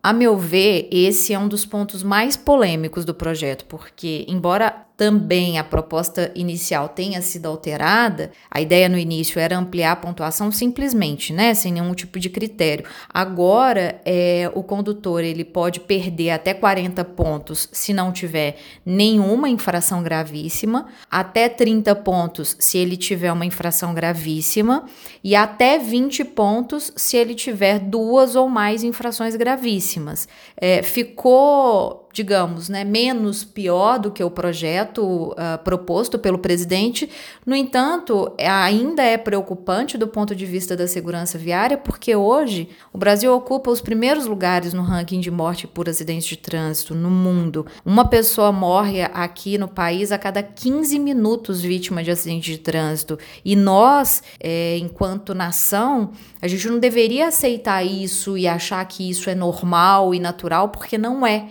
A meu ver, esse é um dos pontos mais polêmicos do projeto, porque, embora também a proposta inicial tenha sido alterada, a ideia no início era ampliar a pontuação simplesmente, né, sem nenhum tipo de critério. Agora, o condutor ele pode perder até 40 pontos se não tiver nenhuma infração gravíssima, até 30 pontos se ele tiver uma infração gravíssima e até 20 pontos se ele tiver duas ou mais infrações gravíssimas. Ficou, digamos, né, menos pior do que o projeto proposto pelo presidente. No entanto, ainda é preocupante do ponto de vista da segurança viária, porque hoje o Brasil ocupa os primeiros lugares no ranking de morte por acidentes de trânsito no mundo. Uma pessoa morre aqui no país a cada 15 minutos vítima de acidente de trânsito. E nós, enquanto nação, a gente não deveria aceitar isso e achar que isso é normal e natural, porque não é.